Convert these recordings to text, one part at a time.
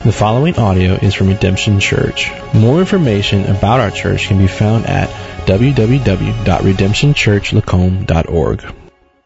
The following audio is from Redemption Church. More information about our church can be found at www.redemptionchurchlacombe.org.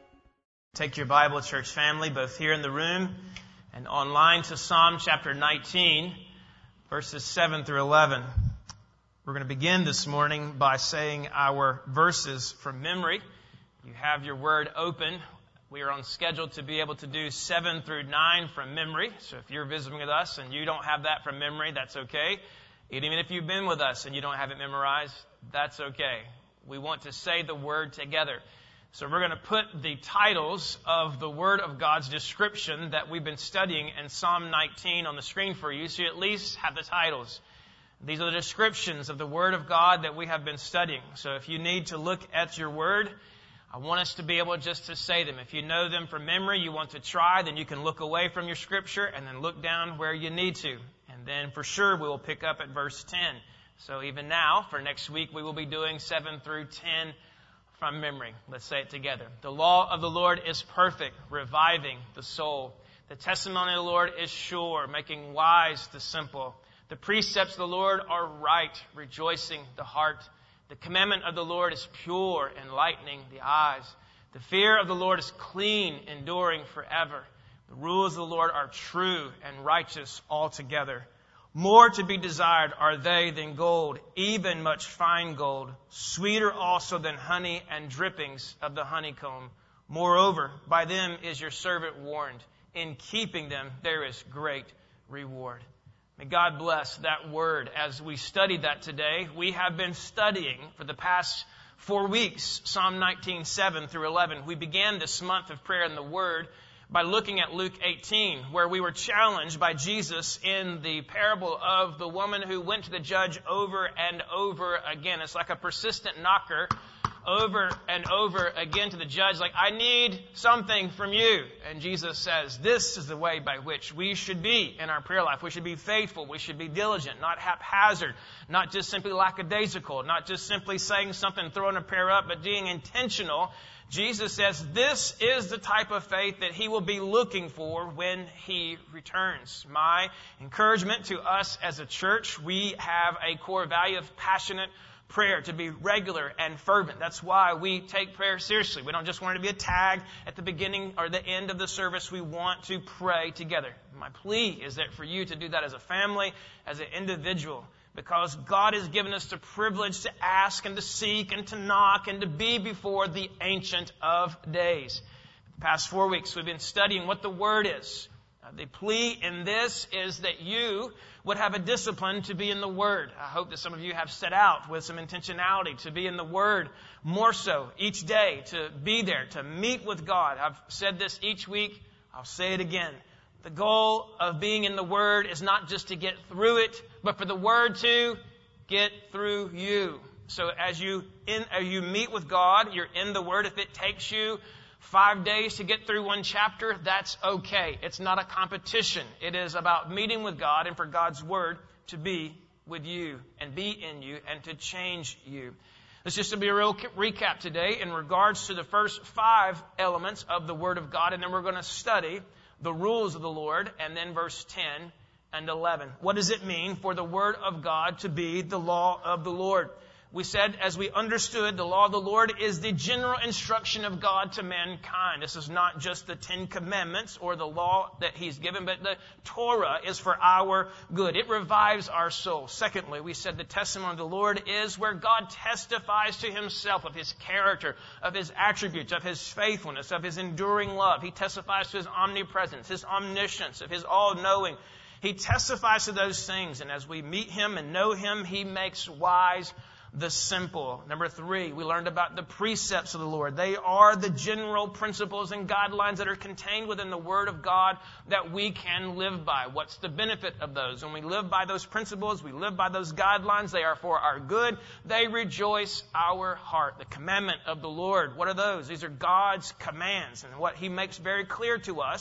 Take your Bible, church family, both here in the room and online, to Psalm chapter 19, verses 7 through 11. We're going to begin this morning by saying our verses from memory. You have your word open. We are on schedule to be able to do 7 through 9 from memory. So if you're visiting with us and you don't have that from memory, that's okay. Even if you've been with us and you don't have it memorized, that's okay. We want to say the word together. So we're going to put the titles of the Word of God's description that we've been studying in Psalm 19 on the screen for you, so you at least have the titles. These are the descriptions of the Word of God that we have been studying. So if you need to look at your Word, I want us to be able just to say them. If you know them from memory, you want to try, then you can look away from your Scripture and then look down where you need to. And then for sure we will pick up at verse 10. So even now, for next week, we will be doing 7 through 10 from memory. Let's say it together. The law of the Lord is perfect, reviving the soul. The testimony of the Lord is sure, making wise the simple. The precepts of the Lord are right, rejoicing the heart. The commandment of the Lord is pure, enlightening the eyes. The fear of the Lord is clean, enduring forever. The rules of the Lord are true and righteous altogether. More to be desired are they than gold, even much fine gold, sweeter also than honey and drippings of the honeycomb. Moreover, by them is your servant warned. In keeping them there is great reward. May God bless that word. As we studied that today, we have been studying for the past 4 weeks, Psalm 19, 7 through 11. We began this month of prayer in the Word by looking at Luke 18, where we were challenged by Jesus in the parable of the woman who went to the judge over and over again. It's like a persistent knocker over and over again to the judge, like, I need something from you. And Jesus says, this is the way by which we should be in our prayer life. We should be faithful. We should be diligent, not haphazard, not just simply lackadaisical, not just simply saying something, throwing a prayer up, but being intentional. Jesus says this is the type of faith that He will be looking for when He returns. My encouragement to us as a church, we have a core value of passionate prayer, to be regular and fervent. That's why we take prayer seriously. We don't just want it to be a tag at the beginning or the end of the service. We want to pray together. My plea is that for you to do that as a family, as an individual, because God has given us the privilege to ask and to seek and to knock and to be before the Ancient of Days. The past 4 weeks we've been studying what the Word is. The plea in this is that you would have a discipline to be in the Word. I hope that some of you have set out with some intentionality to be in the Word more so each day, to be there, to meet with God. I've said this each week. I'll say it again. The goal of being in the Word is not just to get through it, but for the Word to get through you. So as you meet with God, you're in the Word. If it takes you 5 days to get through one chapter, that's okay. It's not a competition. It is about meeting with God and for God's Word to be with you and be in you and to change you. Let's just be a real recap today in regards to the first 5 elements of the Word of God, and then we're going to study the rules of the Lord, and then verse 10 and 11. What does it mean for the Word of God to be the law of the Lord? We said, as we understood, the law of the Lord is the general instruction of God to mankind. This is not just the 10 Commandments or the law that He's given, but the Torah is for our good. It revives our soul. Secondly, we said the testimony of the Lord is where God testifies to Himself, of His character, of His attributes, of His faithfulness, of His enduring love. He testifies to His omnipresence, His omniscience, of His all-knowing. He testifies to those things, and as we meet Him and know Him, He makes wise the simple. Number 3, we learned about the precepts of the Lord. They are the general principles and guidelines that are contained within the Word of God that we can live by. What's the benefit of those? When we live by those principles, we live by those guidelines, they are for our good. They rejoice our heart. The commandment of the Lord, what are those? These are God's commands. And what He makes very clear to us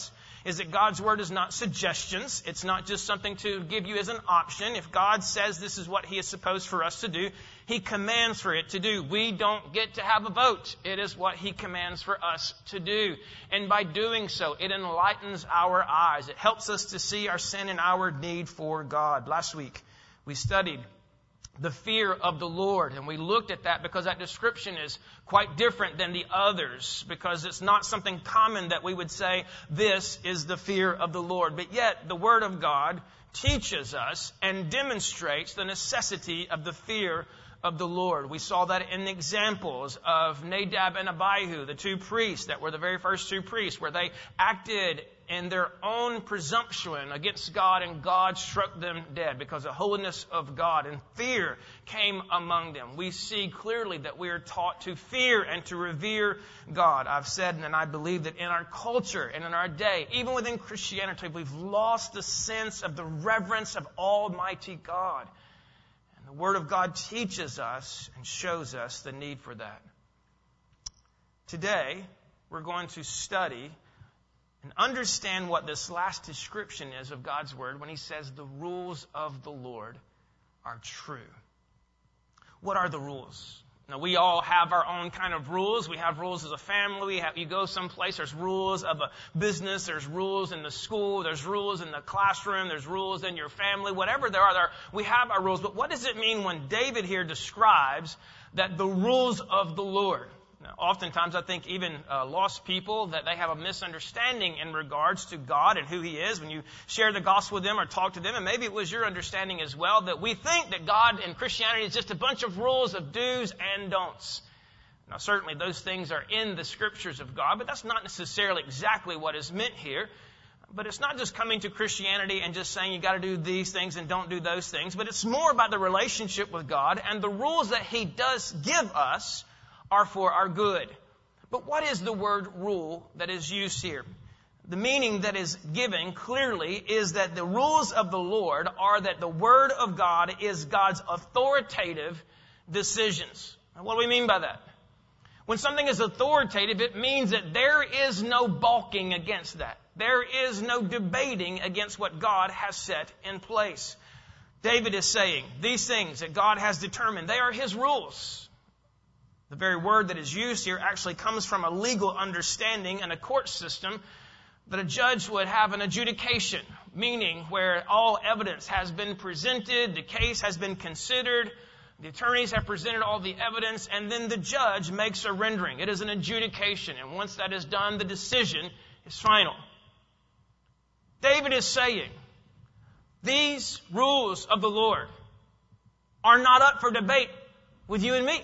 is that God's Word is not suggestions. It's not just something to give you as an option. If God says this is what He is supposed for us to do, He commands for it to do. We don't get to have a vote. It is what He commands for us to do. And by doing so, it enlightens our eyes. It helps us to see our sin and our need for God. Last week, we studied the fear of the Lord. And we looked at that because that description is quite different than the others, because it's not something common that we would say, this is the fear of the Lord. But yet, the Word of God teaches us and demonstrates the necessity of the fear of the Lord. We saw that in the examples of Nadab and Abihu, the two priests that were the very first two priests, where they acted in their own presumption against God, and God struck them dead because of the holiness of God, and fear came among them. We see clearly that we are taught to fear and to revere God. I've said, and I believe that in our culture and in our day, even within Christianity, we've lost the sense of the reverence of Almighty God. And the Word of God teaches us and shows us the need for that. Today, we're going to study and understand what this last description is of God's Word when He says the rules of the Lord are true. What are the rules? Now, we all have our own kind of rules. We have rules as a family. You go someplace, there's rules of a business. There's rules in the school. There's rules in the classroom. There's rules in your family. Whatever there are, we have our rules. But what does it mean when David here describes that the rules of the Lord? Now, oftentimes, I think even lost people, that they have a misunderstanding in regards to God and who He is. When you share the gospel with them or talk to them, and maybe it was your understanding as well, that we think that God and Christianity is just a bunch of rules of do's and don'ts. Now, certainly those things are in the Scriptures of God, but that's not necessarily exactly what is meant here. But it's not just coming to Christianity and just saying you got to do these things and don't do those things, but it's more about the relationship with God, and the rules that He does give us are for our good. But what is the word rule that is used here? The meaning that is given clearly is that the rules of the Lord are that the Word of God is God's authoritative decisions. Now, what do we mean by that? When something is authoritative, it means that there is no balking against that. There is no debating against what God has set in place. David is saying these things that God has determined, they are His rules. The very word that is used here actually comes from a legal understanding and a court system that a judge would have an adjudication, meaning where all evidence has been presented, the case has been considered, the attorneys have presented all the evidence, and then the judge makes a rendering. It is an adjudication, and once that is done, the decision is final. David is saying, these rules of the Lord are not up for debate with you and me.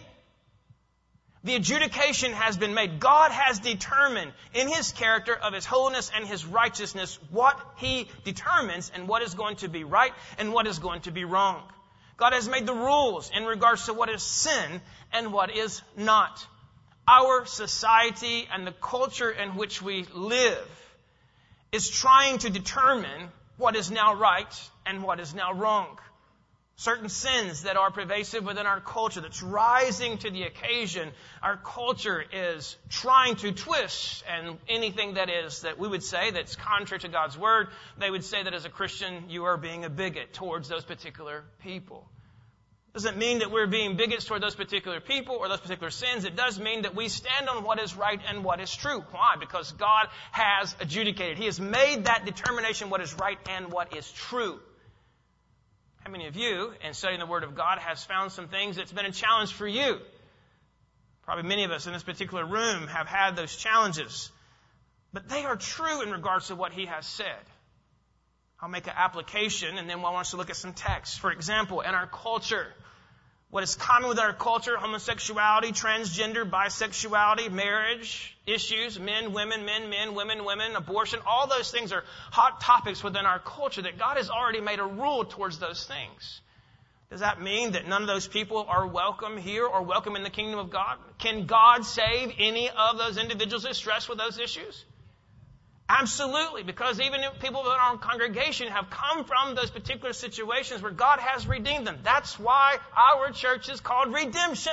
The adjudication has been made. God has determined in His character of His holiness and His righteousness what He determines and what is going to be right and what is going to be wrong. God has made the rules in regards to what is sin and what is not. Our society and the culture in which we live is trying to determine what is now right and what is now wrong. Certain sins that are pervasive within our culture, that's rising to the occasion. Our culture is trying to twist, and anything that we would say that's contrary to God's Word, they would say that as a Christian, you are being a bigot towards those particular people. Doesn't mean that we're being bigots toward those particular people or those particular sins. It does mean that we stand on what is right and what is true. Why? Because God has adjudicated. He has made that determination what is right and what is true. How many of you, in studying the Word of God, has found some things that's been a challenge for you? Probably many of us in this particular room have had those challenges. But they are true in regards to what He has said. I'll make an application, and then I want us to look at some texts. For example, in our culture, what is common with our culture, homosexuality, transgender, bisexuality, marriage, issues, men, women, women, women, abortion, all those things are hot topics within our culture that God has already made a rule towards those things. Does that mean that none of those people are welcome here or welcome in the kingdom of God? Can God save any of those individuals that stress with those issues? Absolutely, because even people in our congregation have come from those particular situations where God has redeemed them. That's why our church is called Redemption.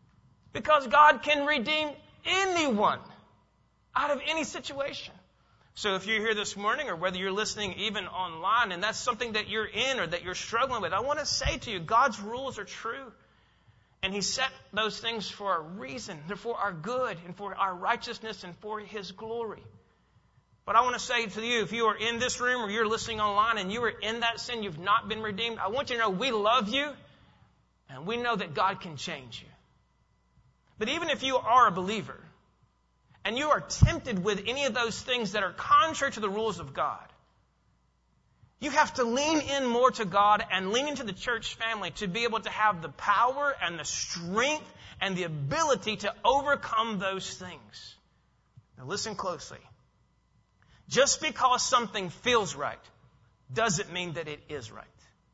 Because God can redeem anyone out of any situation. So if you're here this morning, or whether you're listening even online, and that's something that you're in or that you're struggling with, I want to say to you, God's rules are true. And He set those things for a reason. They're for our good and for our righteousness and for His glory. But I want to say to you, if you are in this room or you're listening online and you are in that sin, you've not been redeemed, I want you to know we love you and we know that God can change you. But even if you are a believer and you are tempted with any of those things that are contrary to the rules of God, you have to lean in more to God and lean into the church family to be able to have the power and the strength and the ability to overcome those things. Now listen closely. Just because something feels right doesn't mean that it is right.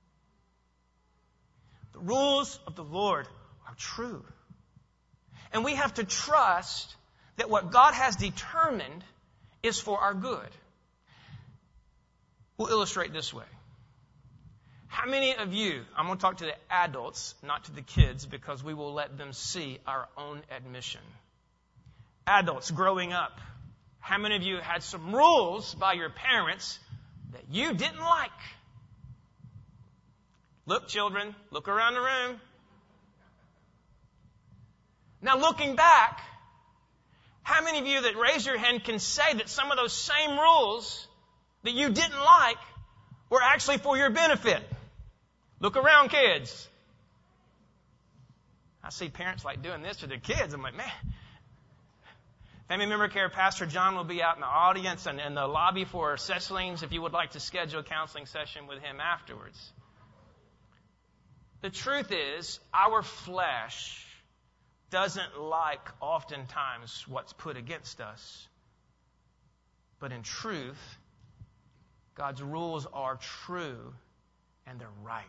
The rules of the Lord are true. And we have to trust that what God has determined is for our good. We'll illustrate this way. How many of you, I'm going to talk to the adults, not to the kids, because we will let them see our own admission. Adults growing up, how many of you had some rules by your parents that you didn't like? Look, children, look around the room. Now, looking back, how many of you that raise your hand can say that some of those same rules that you didn't like were actually for your benefit? Look around, kids. I see parents like doing this to their kids. I'm like, man. Family Member Care Pastor John will be out in the audience and in the lobby for Cecilines if you would like to schedule a counseling session with him afterwards. The truth is, our flesh doesn't like oftentimes what's put against us. But in truth, God's rules are true and they're right.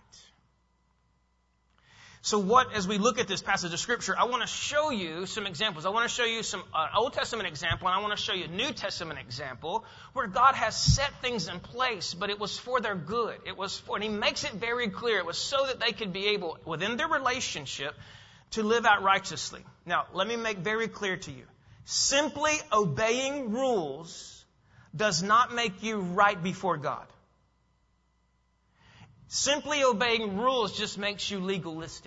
So as we look at this passage of Scripture, I want to show you some examples. I want to show you some Old Testament example, and I want to show you a New Testament example where God has set things in place, but it was for their good. And He makes it very clear. It was so that they could be able, within their relationship, to live out righteously. Now, let me make very clear to you. Simply obeying rules does not make you right before God. Simply obeying rules just makes you legalistic.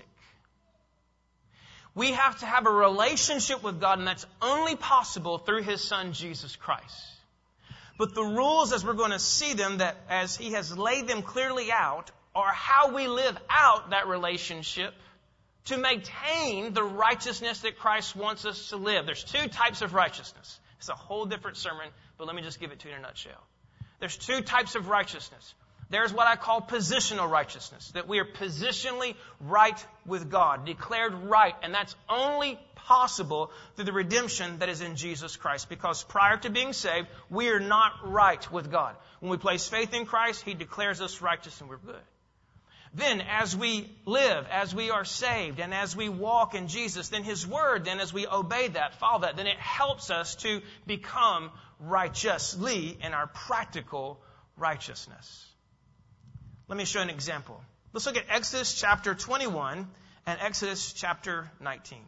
We have to have a relationship with God, and that's only possible through His Son, Jesus Christ. But the rules, as we're going to see them, that as He has laid them clearly out, are how we live out that relationship to maintain the righteousness that Christ wants us to live. There's two types of righteousness. It's a whole different sermon, but let me just give it to you in a nutshell. There's two types of righteousness. There's what I call positional righteousness, that we are positionally right with God, declared right, and that's only possible through the redemption that is in Jesus Christ, because prior to being saved, we are not right with God. When we place faith in Christ, He declares us righteous and we're good. Then, as we live, as we are saved, and as we walk in Jesus, then His Word, then as we obey that, follow that, then it helps us to become righteously in our practical righteousness. Let me show you an example. Let's look at Exodus chapter 21 and Exodus chapter 19.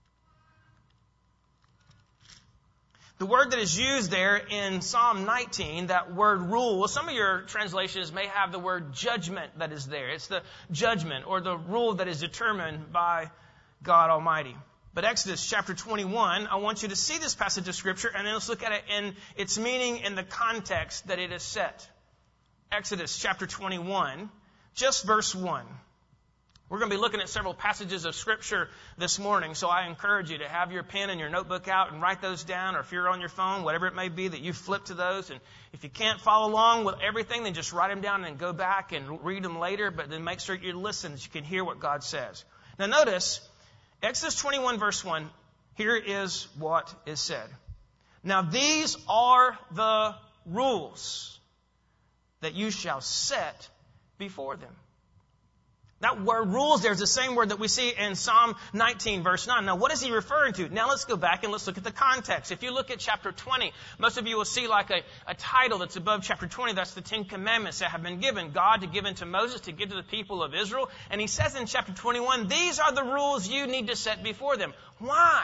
The word that is used there in Psalm 19, that word rule, some of your translations may have the word judgment that is there. It's the judgment or the rule that is determined by God Almighty. But Exodus chapter 21, I want you to see this passage of Scripture, and then let's look at it in its meaning in the context that it is set. Exodus chapter 21, just verse 1. We're going to be looking at several passages of Scripture this morning, so I encourage you to have your pen and your notebook out and write those down, or if you're on your phone, whatever it may be, that you flip to those. And if you can't follow along with everything, then just write them down and go back and read them later, but then make sure you listen so you can hear what God says. Now notice, Exodus 21 verse 1, here is what is said. Now these are the rules that you shall set before them. That word rules there is the same word that we see in Psalm 19 verse 9. Now what is he referring to? Now let's go back and let's look at the context. If you look at chapter 20, most of you will see like a title that's above chapter 20. That's the 10 Commandments that have been given. God to give to Moses to give to the people of Israel. And he says in chapter 21, these are the rules you need to set before them. Why?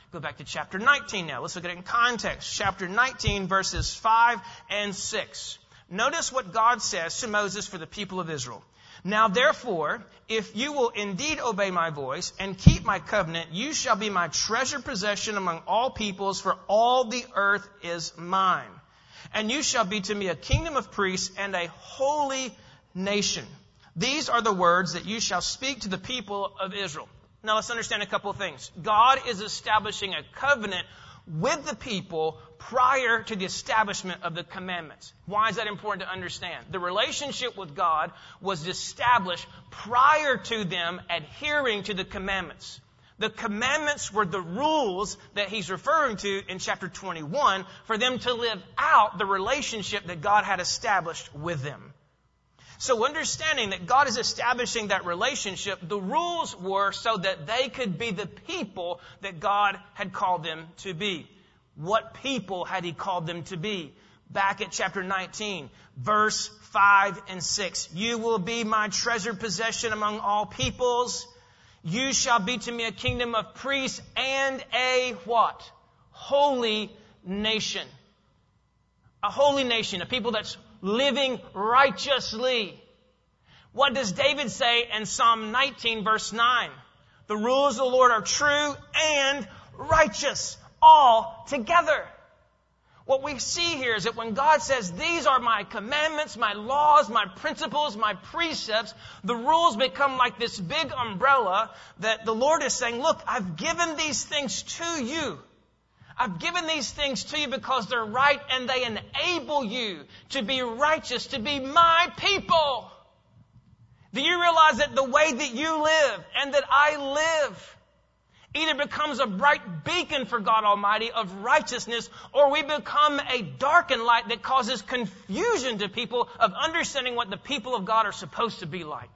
Go back to chapter 19 now. Let's look at it in context. Chapter 19, verses 5 and 6. Notice what God says to Moses for the people of Israel. Now therefore, if you will indeed obey my voice and keep my covenant, you shall be my treasured possession among all peoples, for all the earth is mine. And you shall be to me a kingdom of priests and a holy nation. These are the words that you shall speak to the people of Israel. Now let's understand a couple of things. God is establishing a covenant with the people prior to the establishment of the commandments. Why is that important to understand? The relationship with God was established prior to them adhering to the commandments. The commandments were the rules that he's referring to in chapter 21 for them to live out the relationship that God had established with them. So understanding that God is establishing that relationship, the rules were so that they could be the people that God had called them to be. What people had he called them to be? Back at chapter 19, verse 5 and 6. You will be my treasured possession among all peoples. You shall be to me a kingdom of priests and a what? Holy nation. A holy nation, a people that's living righteously. What does David say in Psalm 19, verse 9? The rules of the Lord are true and righteous all together. What we see here is that when God says, these are my commandments, my laws, my principles, my precepts, the rules become like this big umbrella that the Lord is saying, look, I've given these things to you. I've given these things to you because they're right and they enable you to be righteous, to be my people. Do you realize that the way that you live and that I live either becomes a bright beacon for God Almighty of righteousness, or we become a darkened light that causes confusion to people of understanding what the people of God are supposed to be like?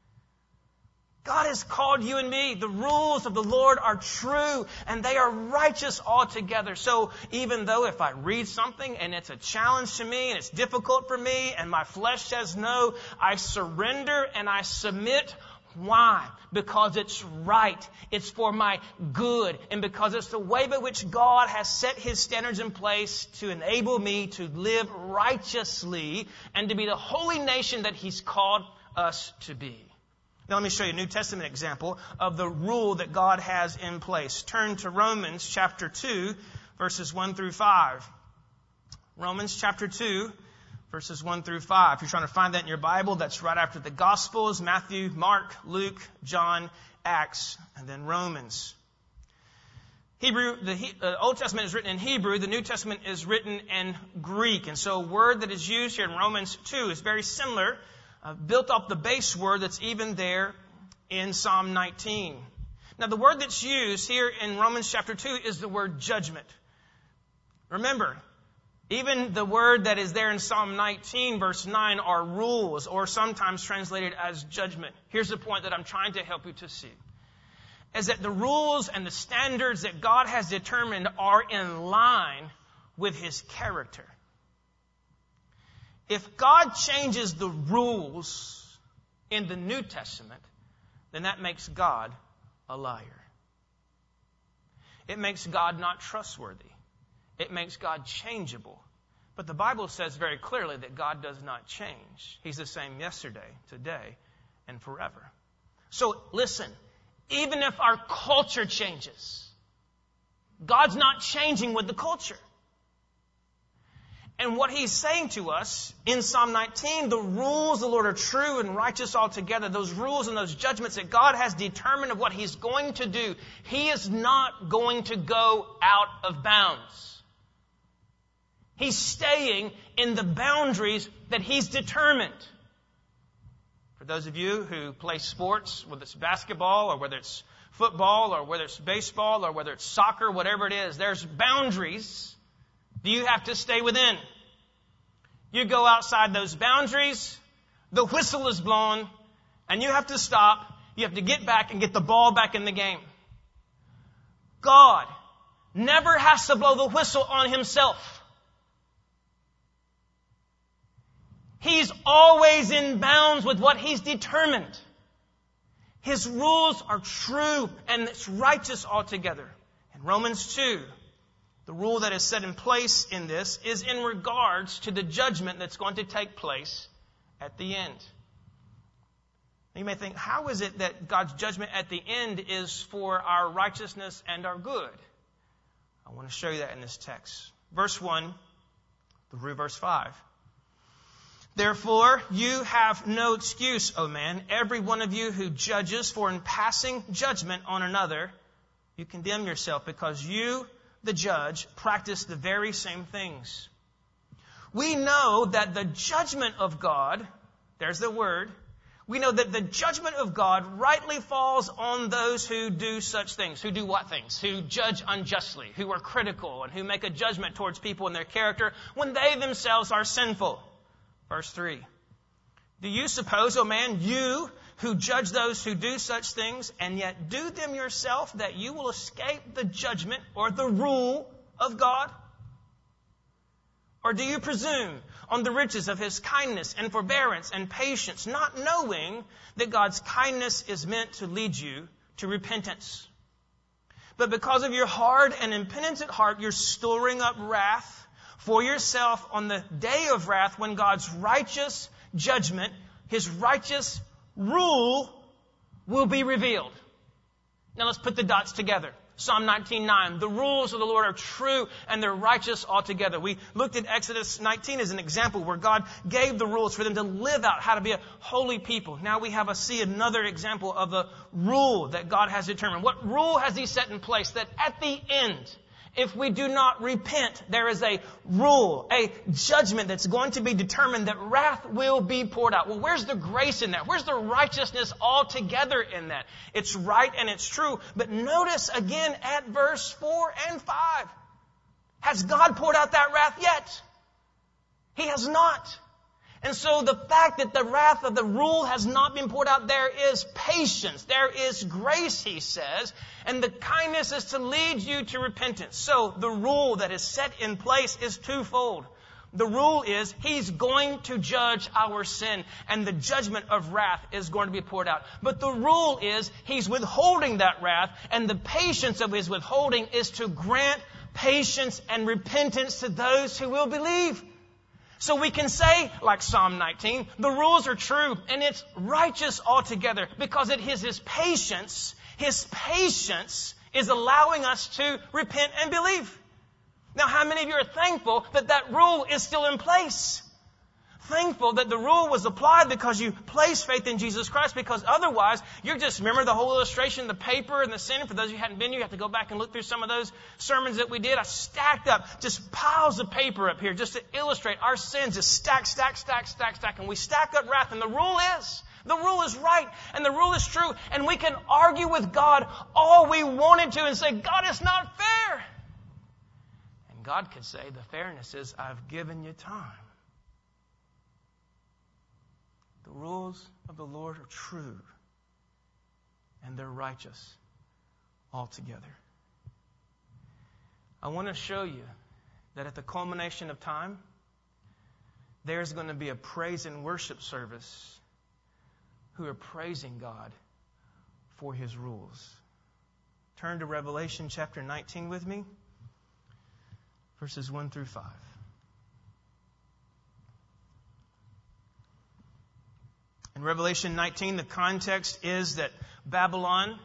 God has called you and me. The rules of the Lord are true and they are righteous altogether. So even though if I read something and it's a challenge to me and it's difficult for me and my flesh says no, I surrender and I submit. Why? Because it's right. It's for my good. And because it's the way by which God has set His standards in place to enable me to live righteously and to be the holy nation that He's called us to be. Now let me show you a New Testament example of the rule that God has in place. Turn to Romans chapter 2, verses 1 through 5. Romans chapter 2, verses 1 through 5. If you're trying to find that in your Bible, that's right after the Gospels, Matthew, Mark, Luke, John, Acts, and then Romans. The Old Testament is written in Hebrew. The New Testament is written in Greek. And so a word that is used here in Romans 2 is very similar, built off the base word that's even there in Psalm 19. Now the word that's used here in Romans chapter 2 is the word judgment. Remember, even the word that is there in Psalm 19 verse 9 are rules, or sometimes translated as judgment. Here's the point that I'm trying to help you to see. Is that the rules and the standards that God has determined are in line with His character. If God changes the rules in the New Testament, then that makes God a liar. It makes God not trustworthy. It makes God changeable. But the Bible says very clearly that God does not change. He's the same yesterday, today, and forever. So listen, even if our culture changes, God's not changing with the culture. And what He's saying to us in Psalm 19, the rules of the Lord are true and righteous altogether. Those rules and those judgments that God has determined of what He's going to do, He is not going to go out of bounds. He's staying in the boundaries that He's determined. For those of you who play sports, whether it's basketball or whether it's football or whether it's baseball or whether it's soccer, whatever it is, there's boundaries you have to stay within. You go outside those boundaries, the whistle is blown, and you have to stop. You have to get back and get the ball back in the game. God never has to blow the whistle on Himself. He's always in bounds with what He's determined. His rules are true and it's righteous altogether. In Romans 2, the rule that is set in place in this is in regards to the judgment that's going to take place at the end. You may think, how is it that God's judgment at the end is for our righteousness and our good? I want to show you that in this text. Verse 1 through verse 5. Therefore, you have no excuse, O man, every one of you who judges, for in passing judgment on another, you condemn yourself, because you, the judge, practice the very same things. We know that the judgment of God, there's the word, we know that the judgment of God rightly falls on those who do such things. Who do what things? Who judge unjustly, who are critical, and who make a judgment towards people and their character when they themselves are sinful. Verse 3. Do you suppose, O man, you who judge those who do such things, and yet do them yourself, that you will escape the judgment or the rule of God? Or do you presume on the riches of His kindness and forbearance and patience, not knowing that God's kindness is meant to lead you to repentance? But because of your hard and impenitent heart, you're storing up wrath for yourself on the day of wrath, when God's righteous judgment, His righteous rule, will be revealed. Now let's put the dots together. Psalm 19:9. The rules of the Lord are true and they're righteous altogether. We looked at Exodus 19 as an example where God gave the rules for them to live out how to be a holy people. Now we see another example of a rule that God has determined. What rule has He set in place? That at the end, if we do not repent, there is a rule, a judgment that's going to be determined, that wrath will be poured out. Well, where's the grace in that? Where's the righteousness altogether in that? It's right and it's true. But notice again at verse 4 and 5. Has God poured out that wrath yet? He has not. And so the fact that the wrath of the rule has not been poured out, there is patience. There is grace, he says. And the kindness is to lead you to repentance. So the rule that is set in place is twofold. The rule is He's going to judge our sin, and the judgment of wrath is going to be poured out. But the rule is He's withholding that wrath, and the patience of His withholding is to grant patience and repentance to those who will believe. So we can say, like Psalm 19, the rules are true and it's righteous altogether, because it is His patience is allowing us to repent and believe. Now, how many of you are thankful that that rule is still in place? Thankful that the rule was applied because you place faith in Jesus Christ, because otherwise you're just, remember the whole illustration, the paper and the sin. For those of you who hadn't been here, you have to go back and look through some of those sermons that we did. I stacked up just piles of paper up here just to illustrate our sins. Just stack. And we stack up wrath. And the rule is right and the rule is true. And we can argue with God all we wanted to and say, God, it's not fair. And God could say, the fairness is, I've given you time. The rules of the Lord are true, and they're righteous altogether. I want to show you that at the culmination of time, there's going to be a praise and worship service who are praising God for His rules. Turn to Revelation chapter 19 with me, verses 1 through 5. In Revelation 19, the context is that Babylon,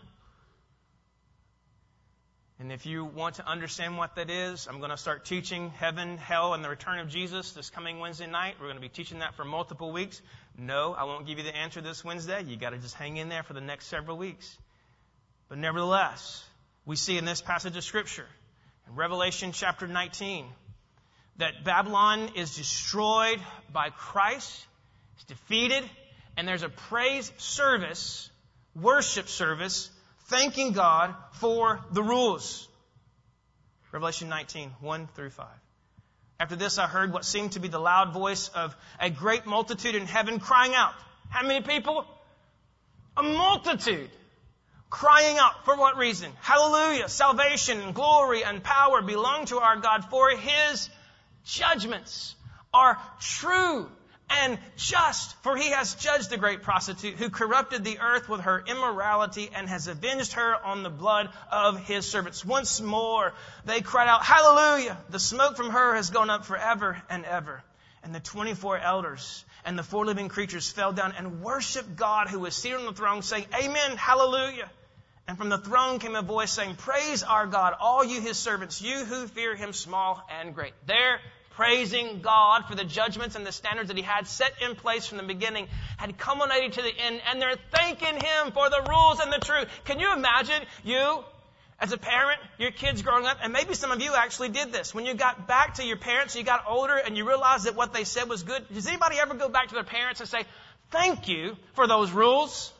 and if you want to understand what that is, I'm going to start teaching heaven, hell, and the return of Jesus this coming Wednesday night. We're going to be teaching that for multiple weeks. No, I won't give you the answer this Wednesday. You got to just hang in there for the next several weeks. But nevertheless, we see in this passage of Scripture, in Revelation chapter 19, that Babylon is destroyed by Christ, is defeated, and there's a praise service, worship service, thanking God for the rules. Revelation 19, 1 through 5. After this I heard what seemed to be the loud voice of a great multitude in heaven crying out. How many people? A multitude. Crying out. For what reason? Hallelujah. Salvation and glory and power belong to our God, for His judgments are true and just, for he has judged the great prostitute who corrupted the earth with her immorality and has avenged her on the blood of his servants. Once more they cried out, Hallelujah! The smoke from her has gone up forever and ever. And the 24 elders and the 4 living creatures fell down and worshiped God who was seated on the throne, saying, Amen, Hallelujah! And from the throne came a voice saying, Praise our God, all you his servants, you who fear him, small and great. They're praising God for the judgments and the standards that he had set in place from the beginning, had culminated to the end, and they're thanking him for the rules and the truth. Can you imagine you, as a parent, your kids growing up, and maybe some of you actually did this. When you got back to your parents, you got older, and you realized that what they said was good. Does anybody ever go back to their parents and say, thank you for those rules?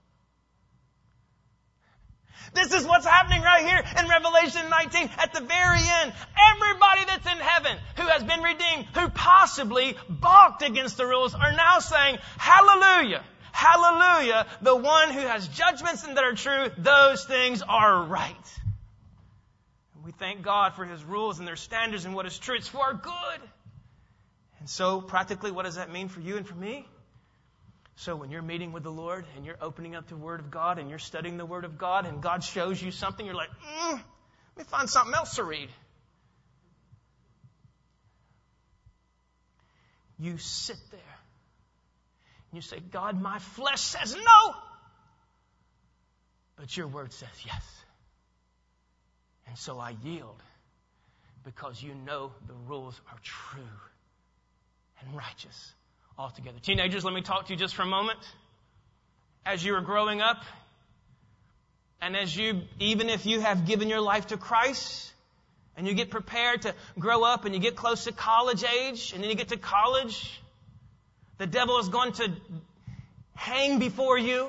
This is what's happening right here in Revelation 19. At the very end, everybody that's in heaven who has been redeemed, who possibly balked against the rules, are now saying, Hallelujah, Hallelujah, the one who has judgments that are true, those things are right. And we thank God for his rules and their standards and what is true. It's for our good. And so, practically, what does that mean for you and for me? So when you're meeting with the Lord and you're opening up the Word of God and you're studying the Word of God and God shows you something, you're like, let me find something else to read. You sit there and you say, God, my flesh says no, but your Word says yes. And so I yield because you know the rules are true and righteous. Altogether. Teenagers, let me talk to you just for a moment. As you are growing up, and even if you have given your life to Christ, and you get prepared to grow up, and you get close to college age, and then you get to college, the devil is going to hang before you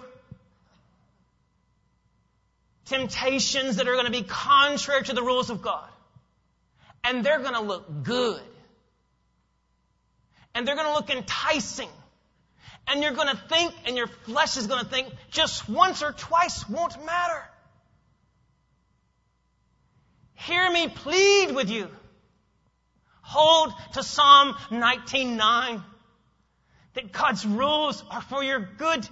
temptations that are going to be contrary to the rules of God. And they're going to look good. And they're going to look enticing. And you're going to think, and your flesh is going to think, just once or twice won't matter. Hear me plead with you. Hold to Psalm 19:9. That God's rules are for your good.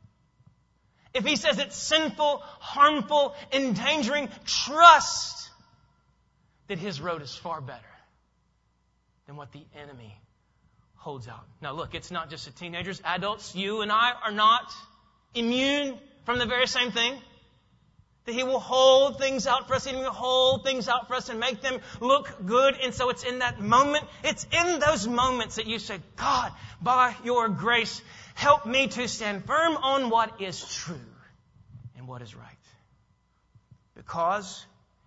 If he says it's sinful, harmful, endangering, trust that his road is far better than what the enemy holds out. Now look, it's not just the teenagers. Adults, you and I are not immune from the very same thing. That he will hold things out for us. He will hold things out for us and make them look good. And so it's in that moment, it's in those moments that you say, God, by your grace, help me to stand firm on what is true and what is right. Because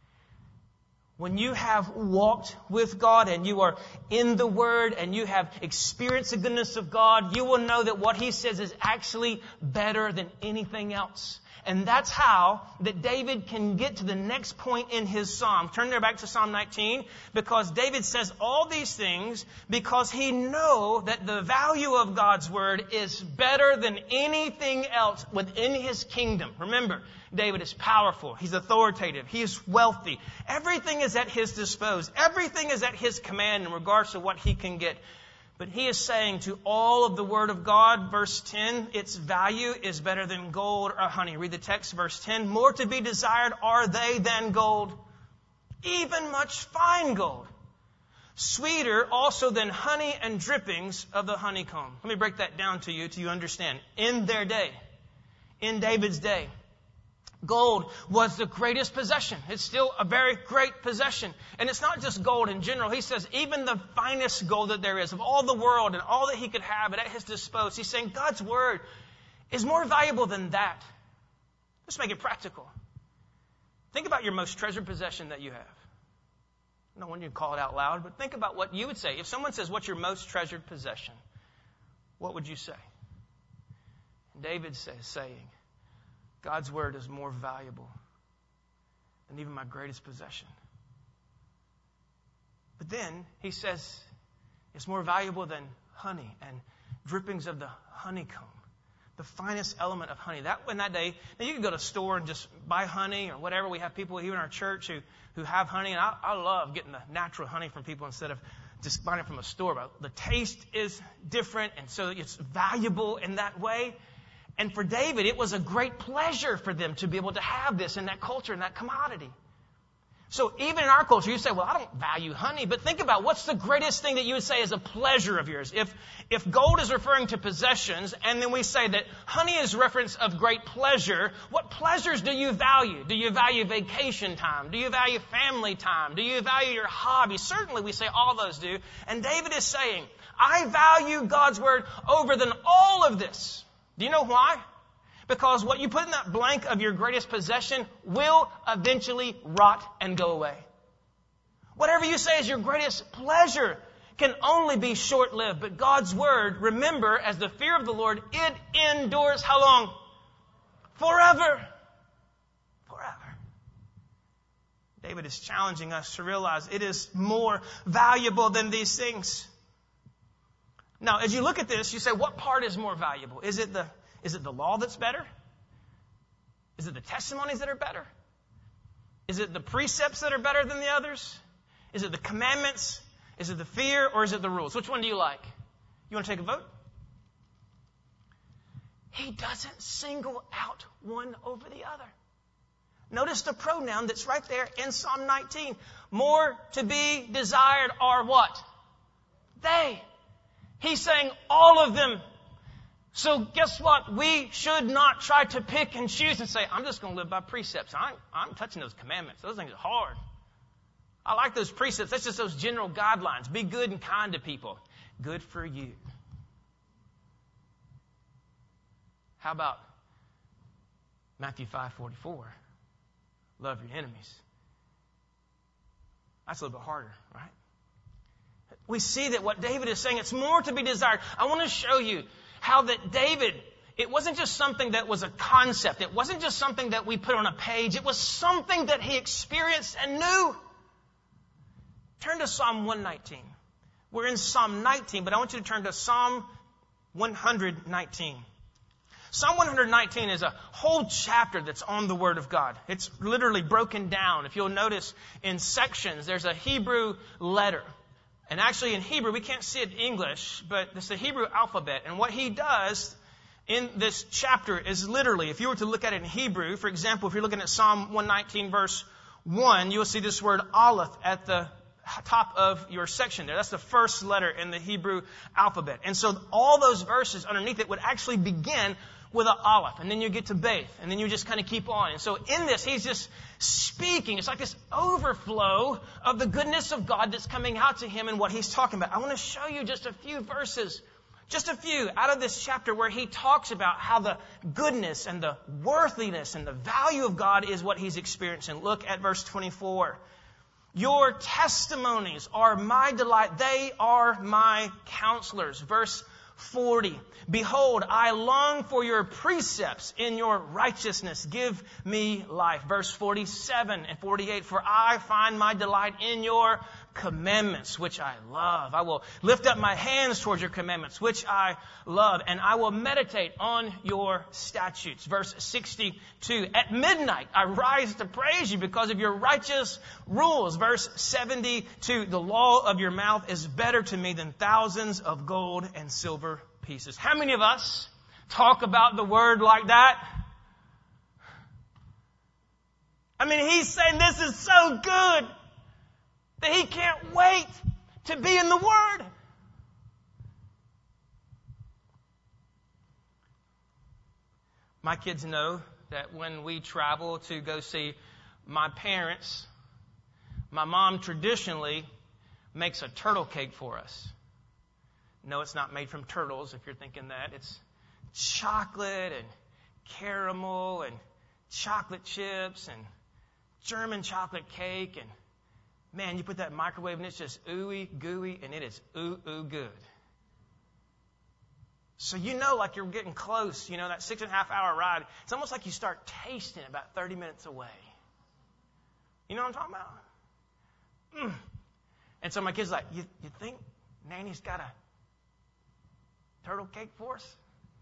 when you have walked with God and you are in the Word and you have experienced the goodness of God, you will know that what he says is actually better than anything else. And that's how that David can get to the next point in his psalm. Turn there back to Psalm 19, because David says all these things because he knows that the value of God's Word is better than anything else within his kingdom. Remember, David is powerful. He's authoritative. He is wealthy. Everything is at his disposal. Everything is at his command in regards to what he can get. But he is saying to all of the Word of God, verse 10, its value is better than gold or honey. Read the text, verse 10. More to be desired are they than gold, even much fine gold. Sweeter also than honey and drippings of the honeycomb. Let me break that down to you understand. In their day, in David's day, gold was the greatest possession. It's still a very great possession. And it's not just gold in general. He says even the finest gold that there is of all the world and all that he could have at his disposal. He's saying God's Word is more valuable than that. Let's make it practical. Think about your most treasured possession that you have. I don't want you to call it out loud, but think about what you would say. If someone says, what's your most treasured possession? What would you say? And David says, saying, God's Word is more valuable than even my greatest possession. But then he says it's more valuable than honey and drippings of the honeycomb, the finest element of honey. That in that day, now you can go to a store and just buy honey or whatever. We have people here in our church who have honey, and I love getting the natural honey from people instead of just buying it from a store. But the taste is different, and so it's valuable in that way. And for David, it was a great pleasure for them to be able to have this in that culture and that commodity. So even in our culture, you say, well, I don't value honey. But think about what's the greatest thing that you would say is a pleasure of yours. If gold is referring to possessions, and then we say that honey is reference of great pleasure, what pleasures do you value? Do you value vacation time? Do you value family time? Do you value your hobby? Certainly we say all those do. And David is saying, I value God's word over than all of this. Do you know why? Because what you put in that blank of your greatest possession will eventually rot and go away. Whatever you say is your greatest pleasure can only be short-lived. But God's word, remember, as the fear of the Lord, it endures how long? Forever. Forever. David is challenging us to realize it is more valuable than these things. Now, as you look at this, you say, what part is more valuable? Is it the law that's better? Is it the testimonies that are better? Is it the precepts that are better than the others? Is it the commandments? Is it the fear? Or is it the rules? Which one do you like? You want to take a vote? He doesn't single out one over the other. Notice the pronoun that's right there in Psalm 19. More to be desired are what? They. He's saying all of them. So guess what? We should not try to pick and choose and say, I'm just going to live by precepts. I'm touching those commandments. Those things are hard. I like those precepts. That's just those general guidelines. Be good and kind to people. Good for you. How about Matthew 5:44? Love your enemies. That's a little bit harder, right? We see that what David is saying, it's more to be desired. I want to show you how that David, it wasn't just something that was a concept. It wasn't just something that we put on a page. It was something that he experienced and knew. Turn to Psalm 119. We're in Psalm 19, but I want you to turn to Psalm 119. Psalm 119 is a whole chapter that's on the Word of God. It's literally broken down. If you'll notice in sections, there's a Hebrew letter. And actually in Hebrew, we can't see it in English, but it's the Hebrew alphabet. And what he does in this chapter is literally, if you were to look at it in Hebrew, for example, if you're looking at Psalm 119 verse 1, you will see this word Aleph at the top of your section there. That's the first letter in the Hebrew alphabet. And so all those verses underneath it would actually begin with an Aleph. And then you get to Beth. And then you just kind of keep on. And so in this, he's just speaking. It's like this overflow of the goodness of God that's coming out to him and what he's talking about. I want to show you just a few verses, just a few out of this chapter where he talks about how the goodness and the worthiness and the value of God is what he's experiencing. Look at verse 24. Your testimonies are my delight. They are my counselors. Verse 40. Behold, I long for your precepts. In your righteousness, give me life. Verse 47 and 48. For I find my delight in your commandments, which I love. I will lift up my hands towards your commandments, which I love, and I will meditate on your statutes. Verse 62. At midnight, I rise to praise you because of your righteous rules. Verse 72. The law of your mouth is better to me than thousands of gold and silver pieces. How many of us talk about the word like that? I mean, he's saying this is so good that he can't wait to be in the Word. My kids know that when we travel to go see my parents, my mom traditionally makes a turtle cake for us. No, it's not made from turtles, if you're thinking that. It's chocolate and caramel and chocolate chips and German chocolate cake, and man, you put that in the microwave and it's just ooey gooey, and it is ooh good. So you know, like you're getting close, you know, that 6.5 hour ride, it's almost like you start tasting it about 30 minutes away. You know what I'm talking about? And so my kid's like, you think Nanny's got a turtle cake for us?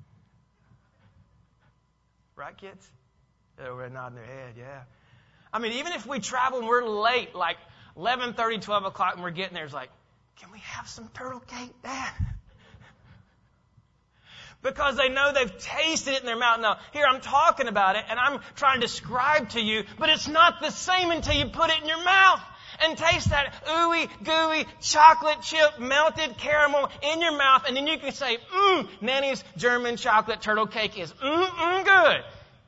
Right, kids? They're nodding their head, yeah. I mean, even if we travel and we're late, like 11:30, 12 o'clock, and we're getting there, it's like, can we have some turtle cake, Dad? Because they know they've tasted it in their mouth. Now, here I'm talking about it and I'm trying to describe to you, but it's not the same until you put it in your mouth and taste that ooey, gooey, chocolate chip, melted caramel in your mouth, and then you can say, Nanny's German chocolate turtle cake is good.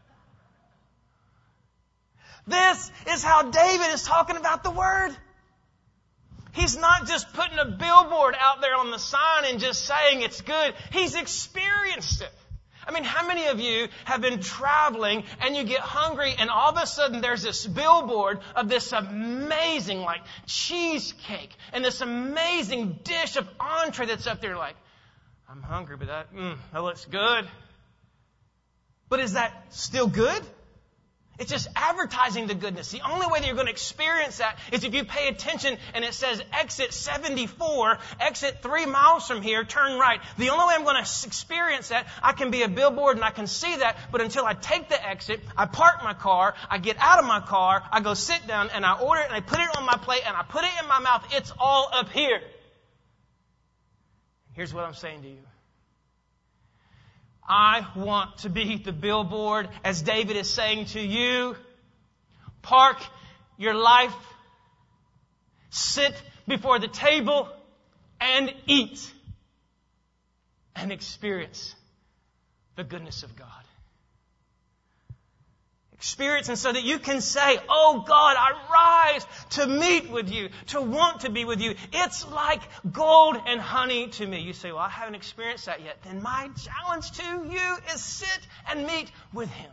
This is how David is talking about the Word. He's not just putting a billboard out there on the sign and just saying it's good. He's experienced it. I mean, how many of you have been traveling and you get hungry and all of a sudden there's this billboard of this amazing like cheesecake and this amazing dish of entree that's up there like, I'm hungry, but that looks good. But is that still good? It's just advertising the goodness. The only way that you're going to experience that is if you pay attention and it says exit 74, exit 3 miles from here, turn right. The only way I'm going to experience that, I can be a billboard and I can see that, but until I take the exit, I park my car, I get out of my car, I go sit down and I order it and I put it on my plate and I put it in my mouth. It's all up here. Here's what I'm saying to you. I want to be the billboard, as David is saying to you. Park your life, sit before the table, and eat and experience the goodness of God. Experience, and so that you can say, oh God, I rise to meet with you, to want to be with you. It's like gold and honey to me. You say, well, I haven't experienced that yet. Then my challenge to you is sit and meet with Him.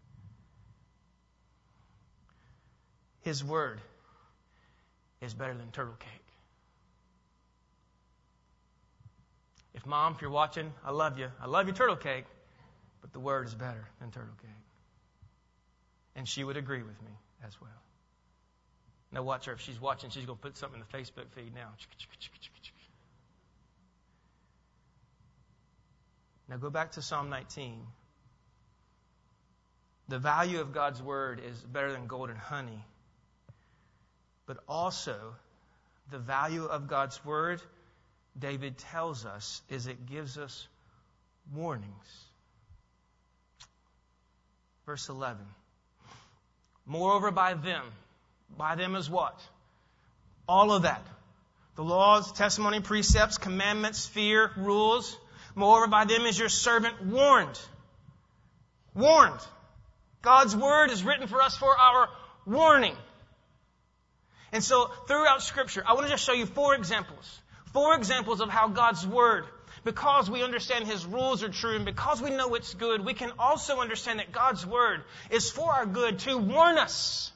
His Word is better than turtle cake. If Mom, if you're watching, I love you. I love your turtle cake, but the Word is better than turtle cake. And she would agree with me as well. Now watch her. If she's watching, she's going to put something in the Facebook feed now. Now go back to Psalm 19. The value of God's Word is better than gold and honey. But also, the value of God's Word, David tells us, is it gives us warnings. Verse 11. Moreover, by them is what? All of that. The laws, testimony, precepts, commandments, fear, rules. Moreover, by them is your servant warned. Warned. God's Word is written for us for our warning. And so, throughout Scripture, I want to just show you 4 examples. 4 examples of how God's Word, because we understand His rules are true and because we know it's good, we can also understand that God's Word is for our good to warn us.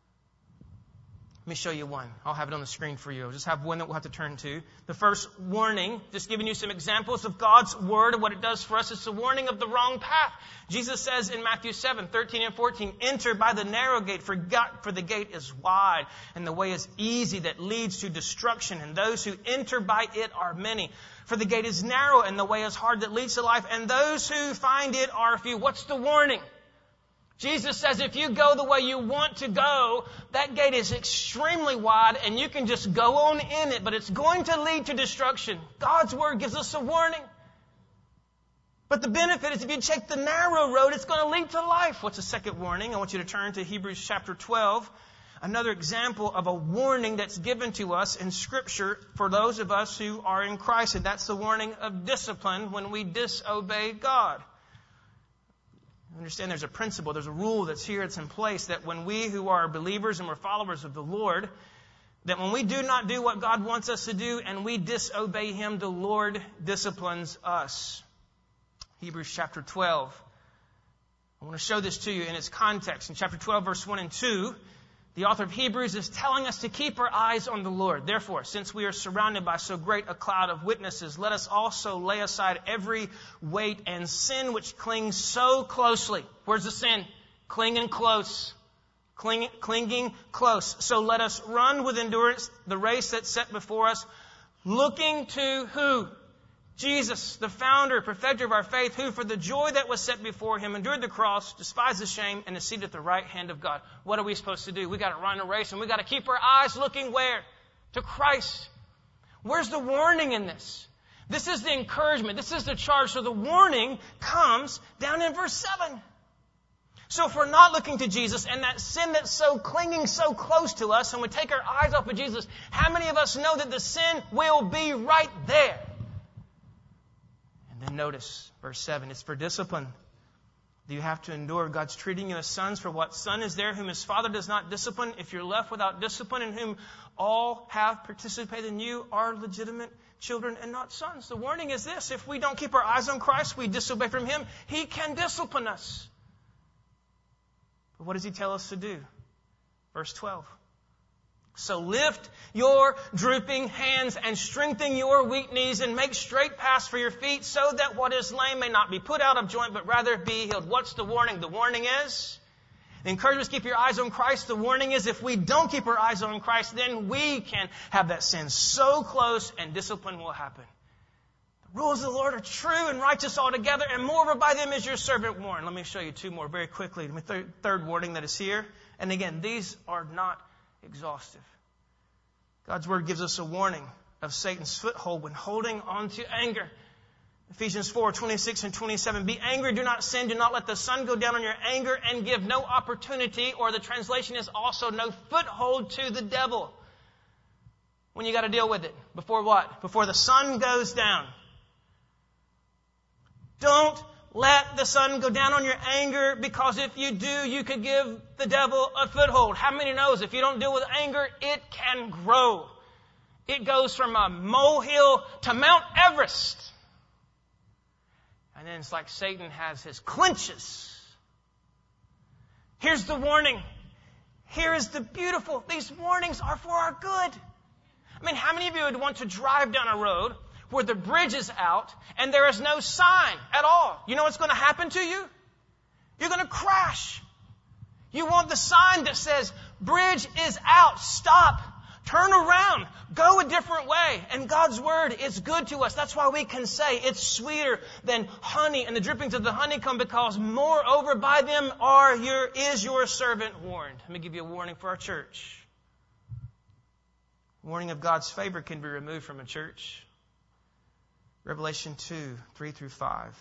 Let me show you one. I'll have it on the screen for you. I'll just have one that we'll have to turn to. The first warning, just giving you some examples of God's Word and what it does for us, is the warning of the wrong path. Jesus says in Matthew 7:13 and 14, enter by the narrow gate, for the gate is wide, and the way is easy that leads to destruction, and those who enter by it are many. For the gate is narrow, and the way is hard that leads to life, and those who find it are few. What's the warning? Jesus says if you go the way you want to go, that gate is extremely wide and you can just go on in it, but it's going to lead to destruction. God's Word gives us a warning. But the benefit is if you take the narrow road, it's going to lead to life. What's the second warning? I want you to turn to Hebrews chapter 12. Another example of a warning that's given to us in Scripture for those of us who are in Christ, and that's the warning of discipline when we disobey God. Understand there's a principle, there's a rule that's here, it's in place, that when we who are believers and we're followers of the Lord, that when we do not do what God wants us to do and we disobey Him, the Lord disciplines us. Hebrews chapter 12. I want to show this to you in its context. In chapter 12, verse 1 and 2, the author of Hebrews is telling us to keep our eyes on the Lord. Therefore, since we are surrounded by so great a cloud of witnesses, let us also lay aside every weight and sin which clings so closely. Where's the sin? Clinging close. Clinging close. So let us run with endurance the race that's set before us, looking to who? Jesus, the founder, perfecter of our faith, who for the joy that was set before Him endured the cross, despised the shame, and is seated at the right hand of God. What are we supposed to do? We've got to run a race, and we've got to keep our eyes looking where? To Christ. Where's the warning in this? This is the encouragement. This is the charge. So the warning comes down in verse 7. So if we're not looking to Jesus and that sin that's so clinging so close to us and we take our eyes off of Jesus, how many of us know that the sin will be right there? And then notice verse 7. It's for discipline. Do you have to endure? God's treating you as sons. For what son is there whom his father does not discipline? If you're left without discipline, in whom all have participated in you are legitimate children and not sons. The warning is this: if we don't keep our eyes on Christ, we disobey from Him, He can discipline us. But what does He tell us to do? Verse 12. So lift your drooping hands and strengthen your weak knees and make straight paths for your feet, so that what is lame may not be put out of joint, but rather be healed. What's the warning? The warning is, the encouragement is keep your eyes on Christ. The warning is if we don't keep our eyes on Christ, then we can have that sin so close and discipline will happen. The rules of the Lord are true and righteous altogether, and moreover by them is your servant warned. Let me show you two more very quickly. The third warning that is here. And again, these are not exhaustive. God's Word gives us a warning of Satan's foothold when holding on to anger. Ephesians 4:26 and 27. Be angry, do not sin, do not let the sun go down on your anger, and give no opportunity, or the translation is also no foothold to the devil. When you got to deal with it. Before what? Before the sun goes down. Don't let the sun go down on your anger, because if you do, you could give the devil a foothold. How many knows if you don't deal with anger, it can grow. It goes from a molehill to Mount Everest. And then it's like Satan has his clinches. Here's the warning. Here is the beautiful. These warnings are for our good. I mean, how many of you would want to drive down a road where the bridge is out and there is no sign at all? You know what's going to happen to you? You're going to crash. You want the sign that says, bridge is out, stop, turn around, go a different way. And God's Word is good to us. That's why we can say it's sweeter than honey and the drippings of the honeycomb, because moreover by them is your servant warned. Let me give you a warning for our church. Warning of God's favor can be removed from a church. Revelation 2:3-5.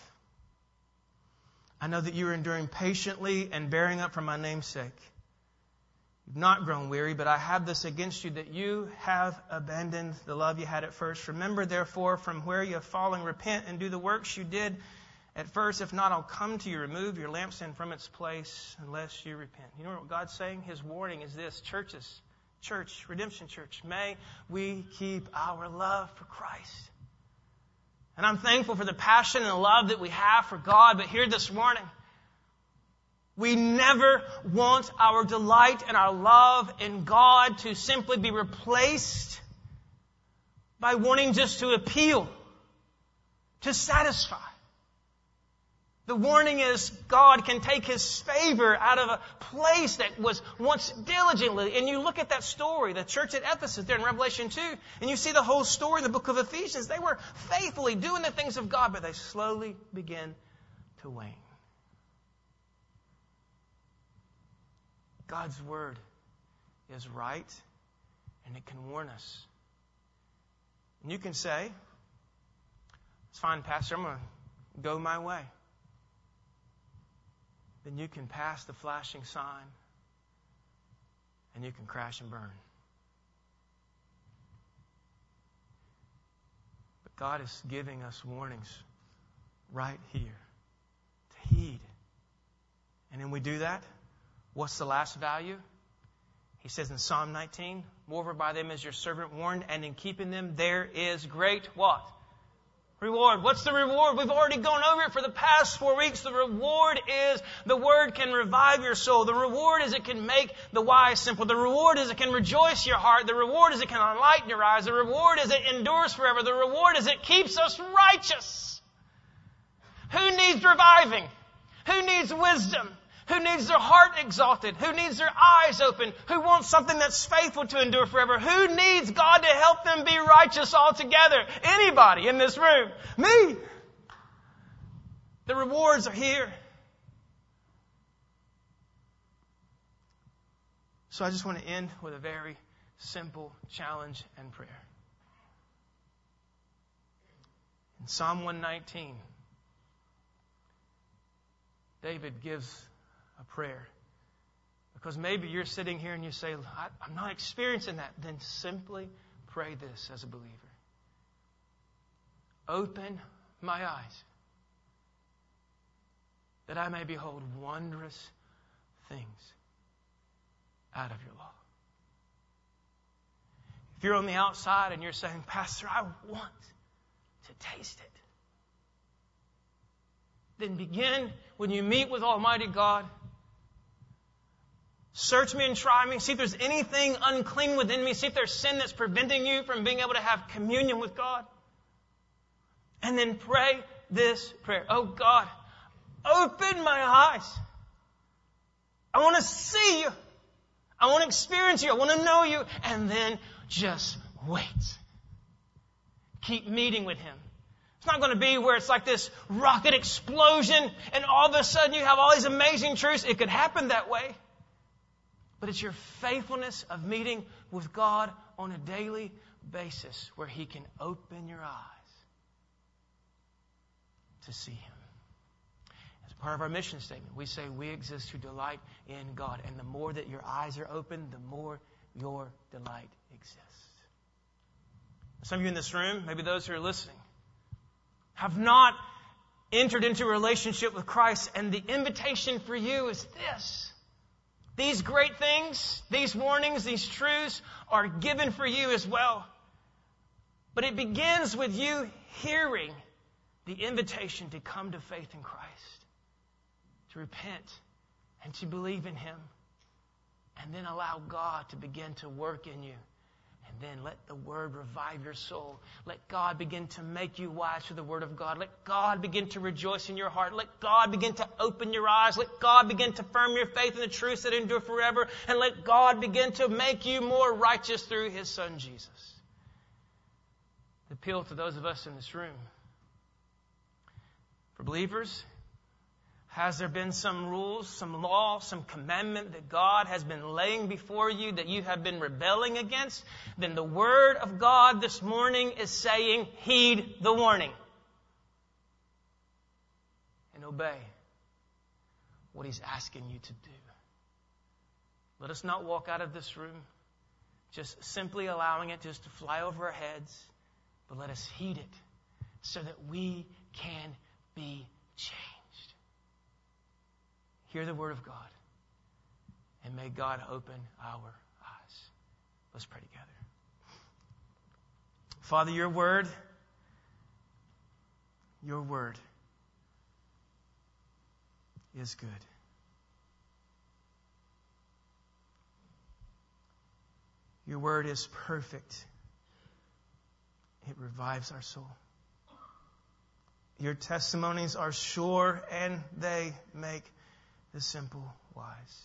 I know that you are enduring patiently and bearing up for my name's sake. You've not grown weary, but I have this against you, that you have abandoned the love you had at first. Remember, therefore, from where you have fallen, repent and do the works you did at first. If not, I'll come to you, remove your lampstand from its place, unless you repent. You know what God's saying? His warning is this: Church, Redemption Church, may we keep our love for Christ. And I'm thankful for the passion and the love that we have for God, but here this morning, we never want our delight and our love in God to simply be replaced by wanting just to appeal, to satisfy. The warning is God can take His favor out of a place that was once diligently. And you look at that story, the church at Ephesus there in Revelation 2, and you see the whole story in the book of Ephesians. They were faithfully doing the things of God, but they slowly begin to wane. God's Word is right, and it can warn us. And you can say, it's fine, Pastor, I'm going to go my way. Then you can pass the flashing sign, and you can crash and burn. But God is giving us warnings right here to heed. And then we do that. What's the last value? He says in Psalm 19, moreover by them is your servant warned, and in keeping them there is great what? Reward. What's the reward? We've already gone over it for the past 4 weeks. The reward is the Word can revive your soul. The reward is it can make the wise simple. The reward is it can rejoice your heart. The reward is it can enlighten your eyes. The reward is it endures forever. The reward is it keeps us righteous. Who needs reviving? Who needs wisdom? Who needs their heart exalted? Who needs their eyes open? Who wants something that's faithful to endure forever? Who needs God to help them be righteous altogether? Anybody in this room? Me. The rewards are here. So I just want to end with a very simple challenge and prayer. In Psalm 119, David gives a prayer. Because maybe you're sitting here and you say, I'm not experiencing that. Then simply pray this as a believer. Open my eyes, that I may behold wondrous things out of your law. If you're on the outside and you're saying, Pastor, I want to taste it, then begin when you meet with Almighty God. Search me and try me. See if there's anything unclean within me. See if there's sin that's preventing you from being able to have communion with God. And then pray this prayer. Oh God, open my eyes. I want to see you. I want to experience you. I want to know you. And then just wait. Keep meeting with Him. It's not going to be where it's like this rocket explosion and all of a sudden you have all these amazing truths. It could happen that way. But it's your faithfulness of meeting with God on a daily basis where He can open your eyes to see Him. As part of our mission statement, we say we exist to delight in God. And the more that your eyes are open, the more your delight exists. Some of you in this room, maybe those who are listening, have not entered into a relationship with Christ. And the invitation for you is this. These great things, these warnings, these truths are given for you as well. But it begins with you hearing the invitation to come to faith in Christ, to repent and to believe in Him, and then allow God to begin to work in you. And then let the Word revive your soul. Let God begin to make you wise through the Word of God. Let God begin to rejoice in your heart. Let God begin to open your eyes. Let God begin to firm your faith in the truths that endure forever. And let God begin to make you more righteous through His Son, Jesus. The appeal to those of us in this room. For believers, has there been some rules, some law, some commandment that God has been laying before you that you have been rebelling against? Then the Word of God this morning is saying, heed the warning and obey what He's asking you to do. Let us not walk out of this room just simply allowing it just to fly over our heads, but let us heed it so that we can be changed. Hear the Word of God, and may God open our eyes. Let's pray together. Father, your word is good. Your word is perfect. It revives our soul. Your testimonies are sure, and they make the simple wise.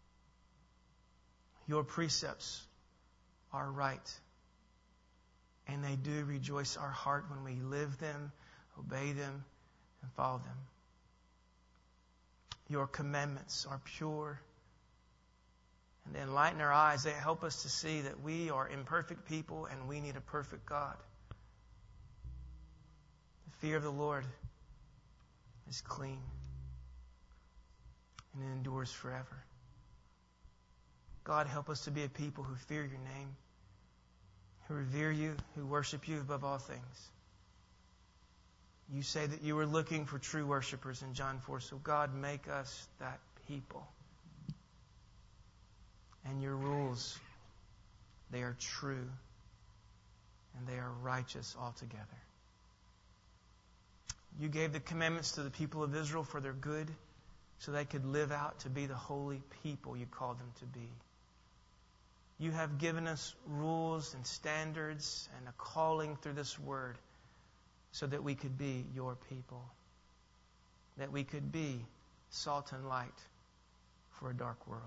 Your precepts are right, and they do rejoice our heart when we live them, obey them, and follow them. Your commandments are pure, and they enlighten our eyes. They help us to see that we are imperfect people and we need a perfect God. The fear of the Lord is clean, and it endures forever. God, help us to be a people who fear your name, who revere you, who worship you above all things. You say that you were looking for true worshipers in John 4. So God, make us that people. And your rules, they are true and they are righteous altogether. You gave the commandments to the people of Israel for their good, so they could live out to be the holy people you called them to be. You have given us rules and standards and a calling through this word so that we could be your people, that we could be salt and light for a dark world.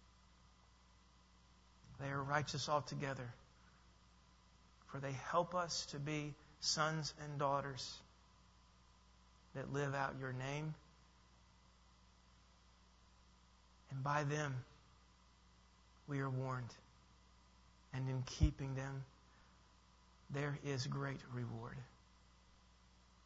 They are righteous altogether, for they help us to be sons and daughters that live out your name. And by them, we are warned. And in keeping them, there is great reward.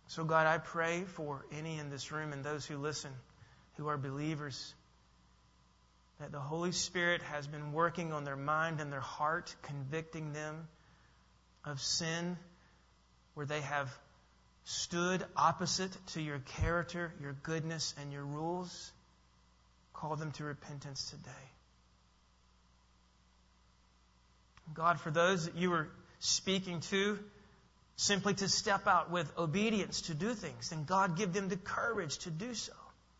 So God, I pray for any in this room and those who listen who are believers, that the Holy Spirit has been working on their mind and their heart, convicting them of sin where they have stood opposite to your character, your goodness, and your rules. Call them to repentance today. God, for those that you were speaking to, simply to step out with obedience to do things, then God, give them the courage to do so.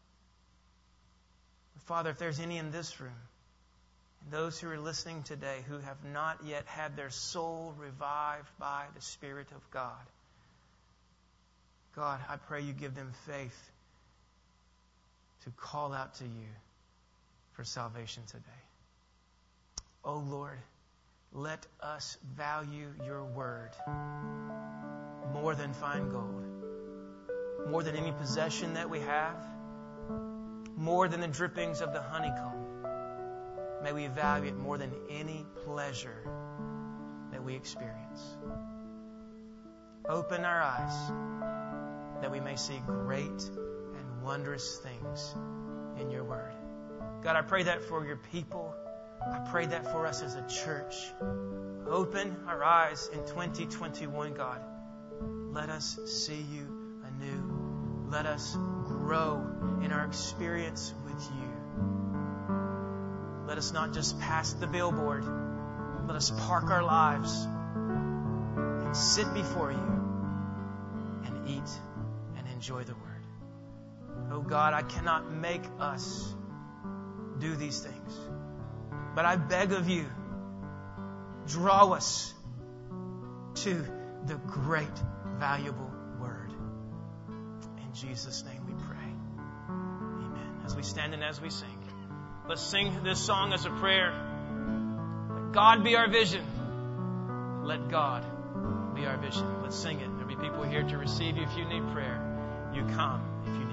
Father, if there's any in this room, and those who are listening today who have not yet had their soul revived by the Spirit of God, God, I pray you give them faith to call out to you for salvation today. Oh Lord, let us value your word more than fine gold, more than any possession that we have, more than the drippings of the honeycomb. May we value it more than any pleasure that we experience. Open our eyes that we may see great and wondrous things in your word. God, I pray that for your people. I pray that for us as a church. Open our eyes in 2021, God. Let us see you anew. Let us grow in our experience with you. Let us not just pass the billboard. Let us park our lives and sit before you and eat and enjoy the word. Oh God, I cannot make us do these things. But I beg of you, draw us to the great, valuable word. In Jesus' name we pray. Amen. As we stand and as we sing, let's sing this song as a prayer. Let God be our vision. Let God be our vision. Let's sing it. There'll be people here to receive you if you need prayer. You come. If you